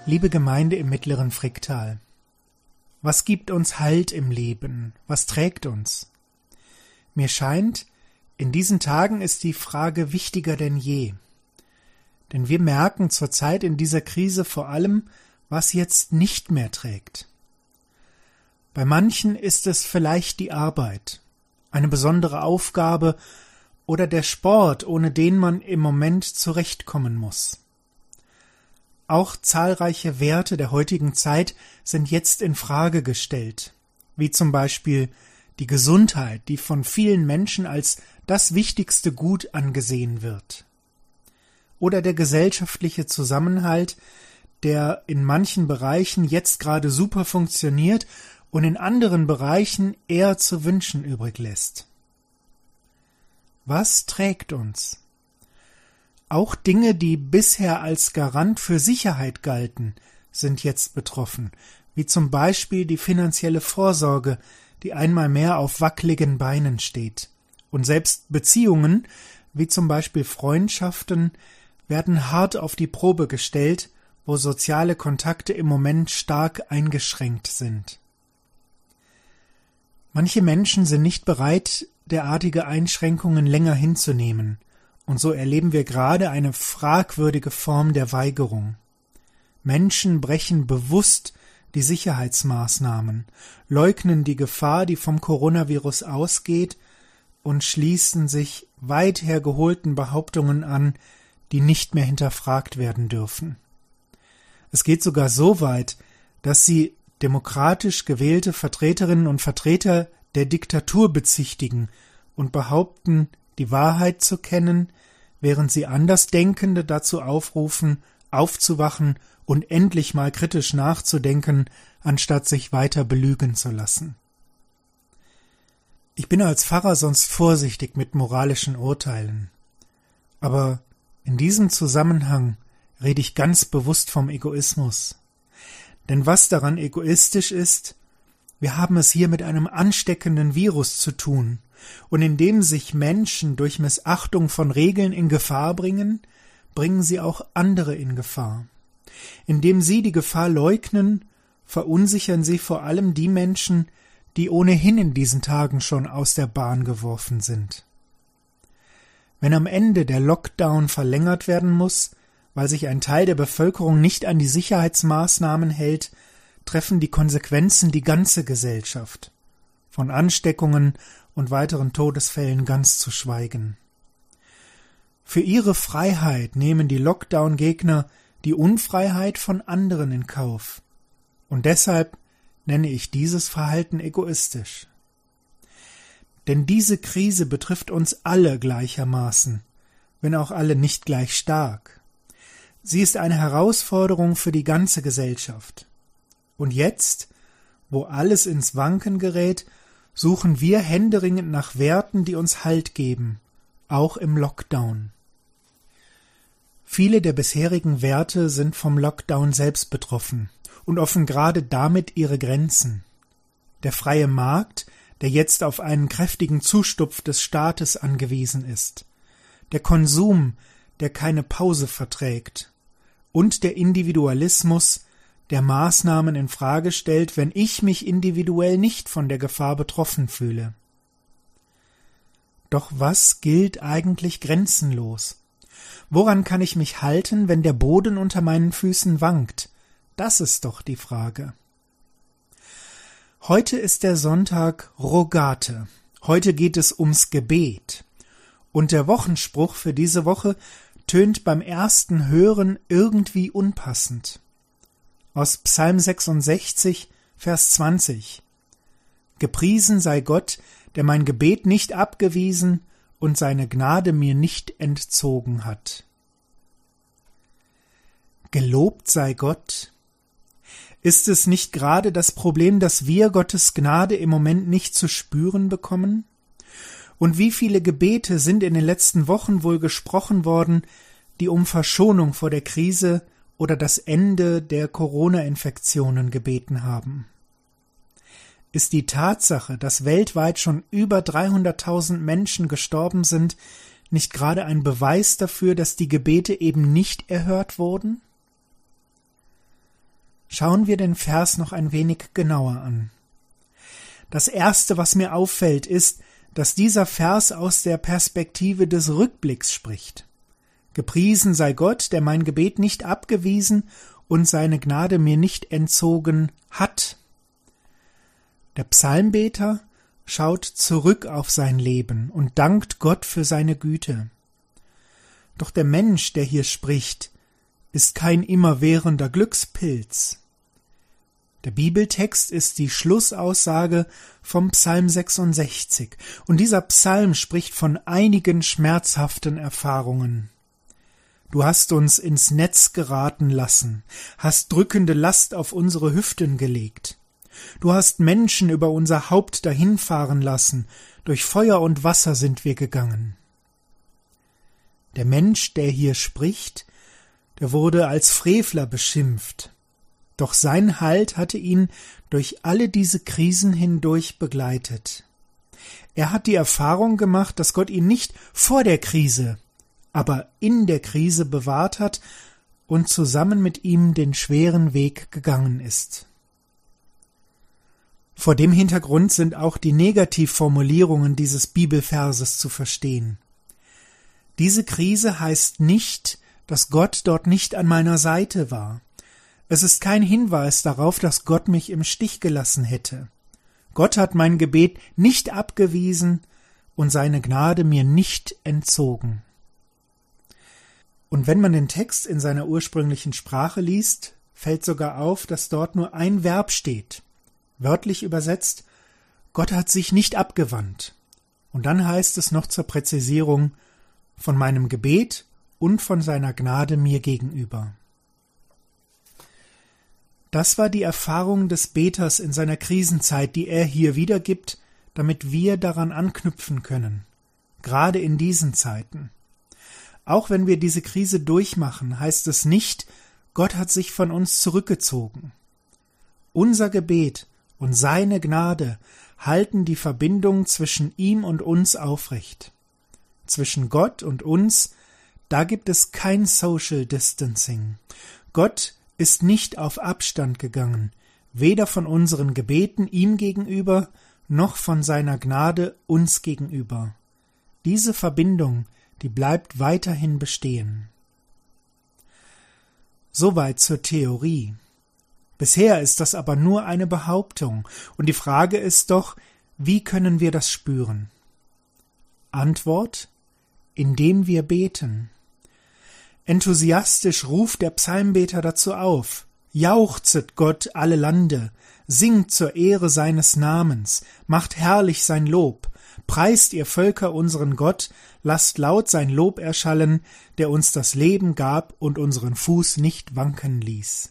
Liebe Gemeinde im mittleren Fricktal, was gibt uns Halt im Leben? Was trägt uns? Mir scheint, in diesen Tagen ist die Frage wichtiger denn je. Denn wir merken zurzeit in dieser Krise vor allem, was jetzt nicht mehr trägt. Bei manchen ist es vielleicht die Arbeit, eine besondere Aufgabe oder der Sport, ohne den man im Moment zurechtkommen muss. Auch zahlreiche Werte der heutigen Zeit sind jetzt in Frage gestellt, wie zum Beispiel die Gesundheit, die von vielen Menschen als das wichtigste Gut angesehen wird. Oder der gesellschaftliche Zusammenhalt, der in manchen Bereichen jetzt gerade super funktioniert und in anderen Bereichen eher zu wünschen übrig lässt. Was trägt uns? Auch Dinge, die bisher als Garant für Sicherheit galten, sind jetzt betroffen, wie zum Beispiel die finanzielle Vorsorge, die einmal mehr auf wackeligen Beinen steht. Und selbst Beziehungen, wie zum Beispiel Freundschaften, werden hart auf die Probe gestellt, wo soziale Kontakte im Moment stark eingeschränkt sind. Manche Menschen sind nicht bereit, derartige Einschränkungen länger hinzunehmen. Und so erleben wir gerade eine fragwürdige Form der Weigerung. Menschen brechen bewusst die Sicherheitsmaßnahmen, leugnen die Gefahr, die vom Coronavirus ausgeht, und schließen sich weit hergeholten Behauptungen an, die nicht mehr hinterfragt werden dürfen. Es geht sogar so weit, dass sie demokratisch gewählte Vertreterinnen und Vertreter der Diktatur bezichtigen und behaupten, die Wahrheit zu kennen, während sie Andersdenkende dazu aufrufen, aufzuwachen und endlich mal kritisch nachzudenken, anstatt sich weiter belügen zu lassen. Ich bin als Pfarrer sonst vorsichtig mit moralischen Urteilen. Aber in diesem Zusammenhang rede ich ganz bewusst vom Egoismus. Denn was daran egoistisch ist, wir haben es hier mit einem ansteckenden Virus zu tun, und indem sich Menschen durch Missachtung von Regeln in Gefahr bringen, bringen sie auch andere in Gefahr. Indem sie die Gefahr leugnen, verunsichern sie vor allem die Menschen, die ohnehin in diesen Tagen schon aus der Bahn geworfen sind. Wenn am Ende der Lockdown verlängert werden muss, weil sich ein Teil der Bevölkerung nicht an die Sicherheitsmaßnahmen hält, treffen die Konsequenzen die ganze Gesellschaft. Von Ansteckungen und weiteren Todesfällen ganz zu schweigen. Für ihre Freiheit nehmen die Lockdown-Gegner die Unfreiheit von anderen in Kauf. Und deshalb nenne ich dieses Verhalten egoistisch. Denn diese Krise betrifft uns alle gleichermaßen, wenn auch alle nicht gleich stark. Sie ist eine Herausforderung für die ganze Gesellschaft. Und jetzt, wo alles ins Wanken gerät, suchen wir händeringend nach Werten, die uns Halt geben, auch im Lockdown. Viele der bisherigen Werte sind vom Lockdown selbst betroffen und offen gerade damit ihre Grenzen. Der freie Markt, der jetzt auf einen kräftigen Zustupf des Staates angewiesen ist, der Konsum, der keine Pause verträgt, und der Individualismus, der Maßnahmen in Frage stellt, wenn ich mich individuell nicht von der Gefahr betroffen fühle. Doch was gilt eigentlich grenzenlos? Woran kann ich mich halten, wenn der Boden unter meinen Füßen wankt? Das ist doch die Frage. Heute ist der Sonntag Rogate. Heute geht es ums Gebet. Und der Wochenspruch für diese Woche tönt beim ersten Hören irgendwie unpassend. Aus Psalm 66, Vers 20. Gepriesen sei Gott, der mein Gebet nicht abgewiesen und seine Gnade mir nicht entzogen hat. Gelobt sei Gott. Ist es nicht gerade das Problem, dass wir Gottes Gnade im Moment nicht zu spüren bekommen? Und wie viele Gebete sind in den letzten Wochen wohl gesprochen worden, die um Verschonung vor der Krise oder das Ende der Corona-Infektionen gebeten haben? Ist die Tatsache, dass weltweit schon über 300.000 Menschen gestorben sind, nicht gerade ein Beweis dafür, dass die Gebete eben nicht erhört wurden? Schauen wir den Vers noch ein wenig genauer an. Das Erste, was mir auffällt, ist, dass dieser Vers aus der Perspektive des Rückblicks spricht. Gepriesen sei Gott, der mein Gebet nicht abgewiesen und seine Gnade mir nicht entzogen hat. Der Psalmbeter schaut zurück auf sein Leben und dankt Gott für seine Güte. Doch der Mensch, der hier spricht, ist kein immerwährender Glückspilz. Der Bibeltext ist die Schlussaussage vom Psalm 66, und dieser Psalm spricht von einigen schmerzhaften Erfahrungen. Du hast uns ins Netz geraten lassen, hast drückende Last auf unsere Hüften gelegt. Du hast Menschen über unser Haupt dahinfahren lassen, durch Feuer und Wasser sind wir gegangen. Der Mensch, der hier spricht, der wurde als Frevler beschimpft. Doch sein Halt hatte ihn durch alle diese Krisen hindurch begleitet. Er hat die Erfahrung gemacht, dass Gott ihn nicht vor der Krise, aber in der Krise bewahrt hat und zusammen mit ihm den schweren Weg gegangen ist. Vor dem Hintergrund sind auch die Negativformulierungen dieses Bibelverses zu verstehen. Diese Krise heißt nicht, dass Gott dort nicht an meiner Seite war. Es ist kein Hinweis darauf, dass Gott mich im Stich gelassen hätte. Gott hat mein Gebet nicht abgewiesen und seine Gnade mir nicht entzogen. Und wenn man den Text in seiner ursprünglichen Sprache liest, fällt sogar auf, dass dort nur ein Verb steht. Wörtlich übersetzt, Gott hat sich nicht abgewandt. Und dann heißt es noch zur Präzisierung, von meinem Gebet und von seiner Gnade mir gegenüber. Das war die Erfahrung des Beters in seiner Krisenzeit, die er hier wiedergibt, damit wir daran anknüpfen können, gerade in diesen Zeiten. Auch wenn wir diese Krise durchmachen, heißt es nicht, Gott hat sich von uns zurückgezogen. Unser Gebet und seine Gnade halten die Verbindung zwischen ihm und uns aufrecht. Zwischen Gott und uns, da gibt es kein Social Distancing. Gott ist nicht auf Abstand gegangen, weder von unseren Gebeten ihm gegenüber, noch von seiner Gnade uns gegenüber. Diese Verbindung, die bleibt weiterhin bestehen. Soweit zur Theorie. Bisher ist das aber nur eine Behauptung, und die Frage ist doch, wie können wir das spüren? Antwort: indem wir beten. Enthusiastisch ruft der Psalmbeter dazu auf: Jauchzet Gott alle Lande, singt zur Ehre seines Namens, macht herrlich sein Lob, preist ihr Völker unseren Gott, lasst laut sein Lob erschallen, der uns das Leben gab und unseren Fuß nicht wanken ließ.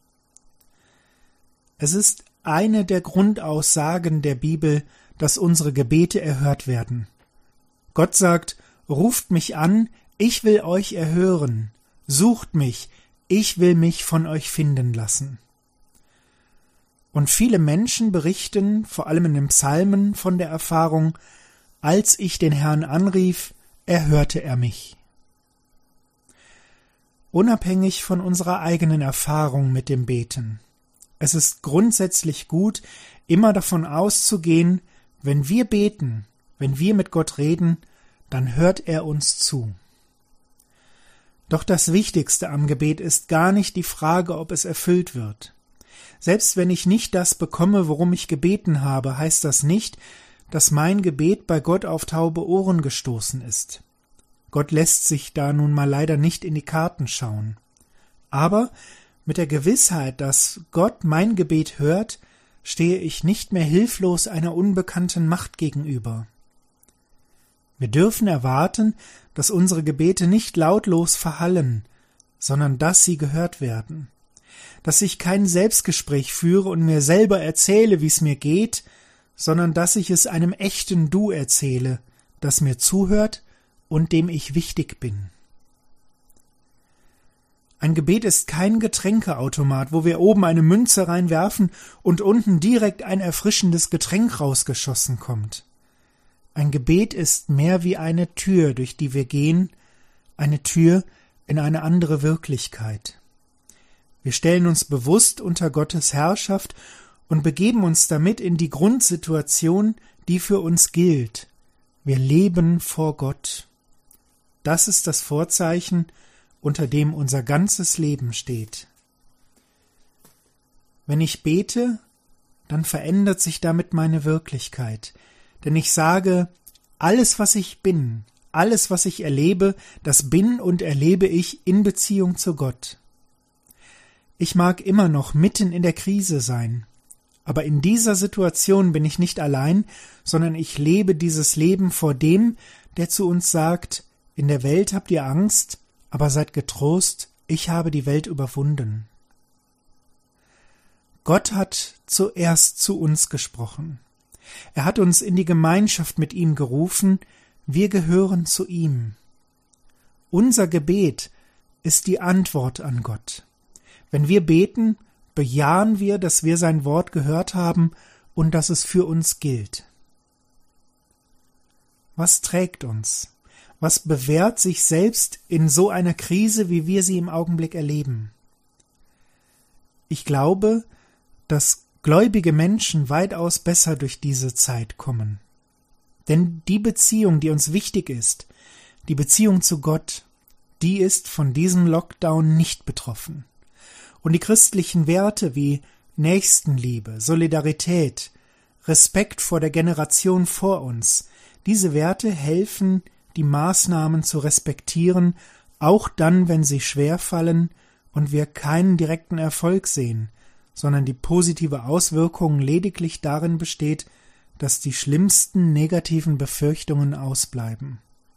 Es ist eine der Grundaussagen der Bibel, dass unsere Gebete erhört werden. Gott sagt: Ruft mich an, ich will euch erhören, sucht mich, ich will mich von euch finden lassen. Und viele Menschen berichten, vor allem in den Psalmen, von der Erfahrung: Als ich den Herrn anrief, erhörte er mich. Unabhängig von unserer eigenen Erfahrung mit dem Beten. Es ist grundsätzlich gut, immer davon auszugehen, wenn wir beten, wenn wir mit Gott reden, dann hört er uns zu. Doch das Wichtigste am Gebet ist gar nicht die Frage, ob es erfüllt wird. Selbst wenn ich nicht das bekomme, worum ich gebeten habe, heißt das nicht, dass mein Gebet bei Gott auf taube Ohren gestoßen ist. Gott lässt sich da nun mal leider nicht in die Karten schauen. Aber mit der Gewissheit, dass Gott mein Gebet hört, stehe ich nicht mehr hilflos einer unbekannten Macht gegenüber. Wir dürfen erwarten, dass unsere Gebete nicht lautlos verhallen, sondern dass sie gehört werden. Dass ich kein Selbstgespräch führe und mir selber erzähle, wie es mir geht, sondern dass ich es einem echten Du erzähle, das mir zuhört und dem ich wichtig bin. Ein Gebet ist kein Getränkeautomat, wo wir oben eine Münze reinwerfen und unten direkt ein erfrischendes Getränk rausgeschossen kommt. Ein Gebet ist mehr wie eine Tür, durch die wir gehen, eine Tür in eine andere Wirklichkeit. Wir stellen uns bewusst unter Gottes Herrschaft und begeben uns damit in die Grundsituation, die für uns gilt. Wir leben vor Gott. Das ist das Vorzeichen, unter dem unser ganzes Leben steht. Wenn ich bete, dann verändert sich damit meine Wirklichkeit, denn ich sage, alles, was ich bin, alles, was ich erlebe, das bin und erlebe ich in Beziehung zu Gott. Ich mag immer noch mitten in der Krise sein, aber in dieser Situation bin ich nicht allein, sondern ich lebe dieses Leben vor dem, der zu uns sagt, in der Welt habt ihr Angst, aber seid getrost, ich habe die Welt überwunden. Gott hat zuerst zu uns gesprochen. Er hat uns in die Gemeinschaft mit ihm gerufen, wir gehören zu ihm. Unser Gebet ist die Antwort an Gott. Wenn wir beten, bejahen wir, dass wir sein Wort gehört haben und dass es für uns gilt. Was trägt uns? Was bewährt sich selbst in so einer Krise, wie wir sie im Augenblick erleben? Ich glaube, dass gläubige Menschen weitaus besser durch diese Zeit kommen. Denn die Beziehung, die uns wichtig ist, die Beziehung zu Gott, die ist von diesem Lockdown nicht betroffen. Und die christlichen Werte wie Nächstenliebe, Solidarität, Respekt vor der Generation vor uns, diese Werte helfen, die Maßnahmen zu respektieren, auch dann, wenn sie schwerfallen und wir keinen direkten Erfolg sehen, sondern die positive Auswirkung lediglich darin besteht, dass die schlimmsten negativen Befürchtungen ausbleiben.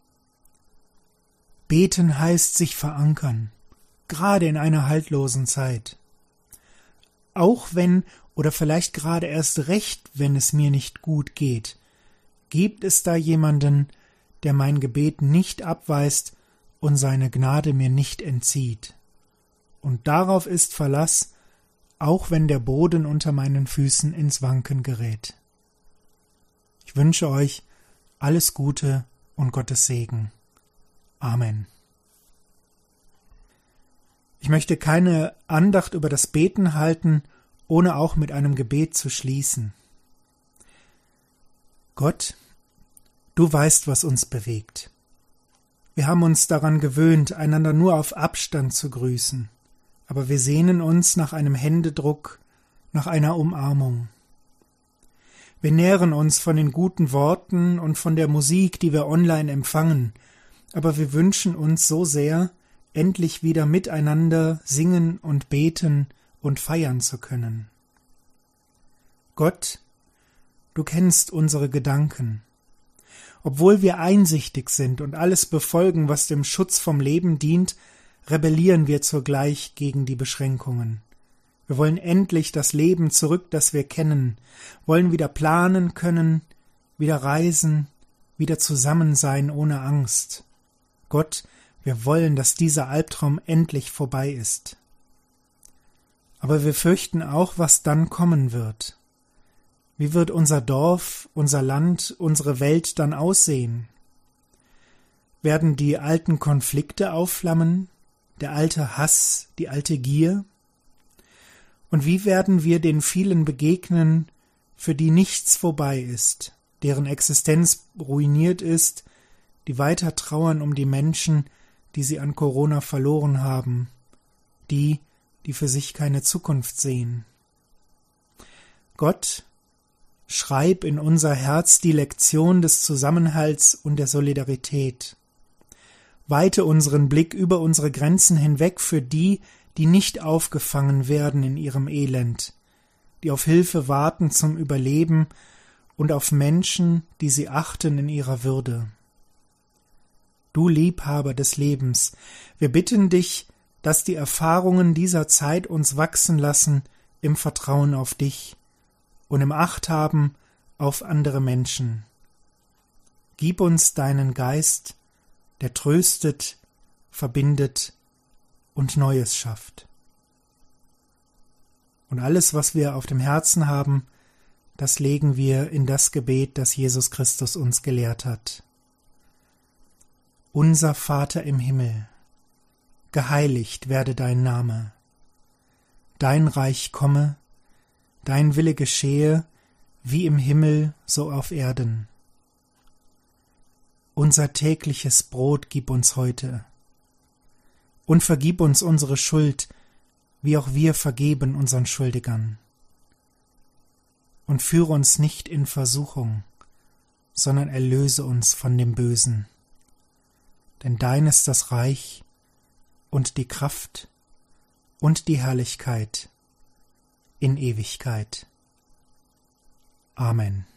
Beten heißt sich verankern, gerade in einer haltlosen Zeit. Auch wenn, oder vielleicht gerade erst recht, wenn es mir nicht gut geht, gibt es da jemanden, der mein Gebet nicht abweist und seine Gnade mir nicht entzieht. Und darauf ist Verlass, auch wenn der Boden unter meinen Füßen ins Wanken gerät. Ich wünsche euch alles Gute und Gottes Segen. Amen. Ich möchte keine Andacht über das Beten halten, ohne auch mit einem Gebet zu schließen. Gott, du weißt, was uns bewegt. Wir haben uns daran gewöhnt, einander nur auf Abstand zu grüßen, aber wir sehnen uns nach einem Händedruck, nach einer Umarmung. Wir nähren uns von den guten Worten und von der Musik, die wir online empfangen, aber wir wünschen uns so sehr, endlich wieder miteinander singen und beten und feiern zu können. Gott, du kennst unsere Gedanken. Obwohl wir einsichtig sind und alles befolgen, was dem Schutz vom Leben dient, rebellieren wir zugleich gegen die Beschränkungen. Wir wollen endlich das Leben zurück, das wir kennen, wollen wieder planen können, wieder reisen, wieder zusammen sein ohne Angst. Gott, wir wollen, dass dieser Albtraum endlich vorbei ist. Aber wir fürchten auch, was dann kommen wird. Wie wird unser Dorf, unser Land, unsere Welt dann aussehen? Werden die alten Konflikte aufflammen, der alte Hass, die alte Gier? Und wie werden wir den vielen begegnen, für die nichts vorbei ist, deren Existenz ruiniert ist, die weiter trauern um die Menschen, die sie an Corona verloren haben, die für sich keine Zukunft sehen? Gott, schreib in unser Herz die Lektion des Zusammenhalts und der Solidarität. Weite unseren Blick über unsere Grenzen hinweg für die nicht aufgefangen werden in ihrem Elend, die auf Hilfe warten zum Überleben und auf Menschen, die sie achten in ihrer Würde. Du Liebhaber des Lebens, wir bitten dich, dass die Erfahrungen dieser Zeit uns wachsen lassen im Vertrauen auf dich und im Achthaben auf andere Menschen. Gib uns deinen Geist, der tröstet, verbindet und Neues schafft. Und alles, was wir auf dem Herzen haben, das legen wir in das Gebet, das Jesus Christus uns gelehrt hat. Unser Vater im Himmel, geheiligt werde dein Name, dein Reich komme, dein Wille geschehe, wie im Himmel, so auf Erden. Unser tägliches Brot gib uns heute, und vergib uns unsere Schuld, wie auch wir vergeben unseren Schuldigern. Und führe uns nicht in Versuchung, sondern erlöse uns von dem Bösen. Denn dein ist das Reich und die Kraft und die Herrlichkeit in Ewigkeit. Amen.